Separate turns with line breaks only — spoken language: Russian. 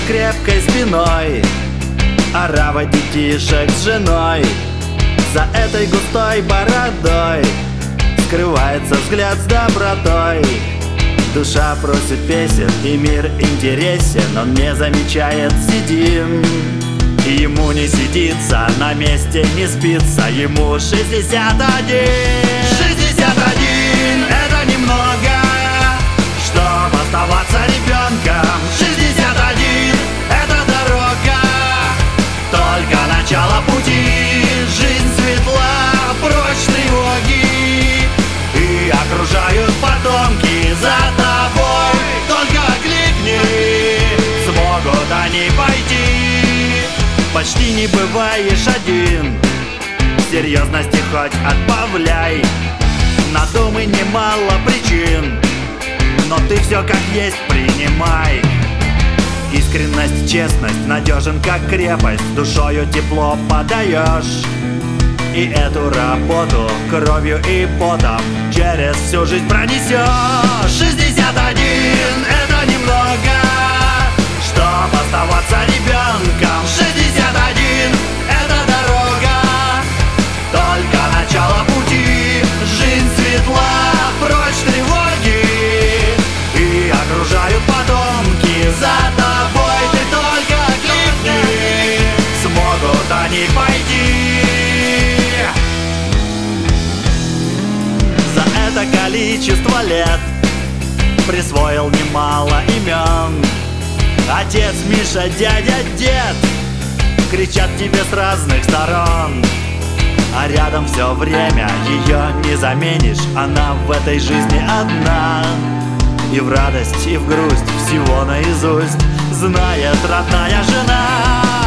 крепкой спиной, орава детишек с женой. За этой густой бородой скрывается взгляд с добротой. Душа просит песен, и мир интересен, он не замечает, сидим. И ему не сидится, на месте не спится, ему 61. 61 — это немного, чтоб оставаться ребенком. 61 — это дорога, только начало пути. Жизнь светла, прочь тревоги, и окружают потомки за тобой. Только кликни, смогут они пойти. Почти не бываешь один, серьезности хоть отбавляй. Надумай немало причин, но ты все как есть принимай. Искренность, честность, надежен как крепость, душою тепло подаешь. И эту работу кровью и потом через всю жизнь пронесешь. 61 — это немного, чтоб оставаться ребенком. 61 — это дорога, только начало пути. Жизнь светла, прочь тревоги, и окружают потомки за тобой. Ты только кликни, смогут они пойти. За это количество лет присвоил немало имен. Отец, Миша, дядя, дед кричат тебе с разных сторон. А рядом все время ее не заменишь, она в этой жизни одна. И в радость, и в грусть всего наизусть знает родная жена.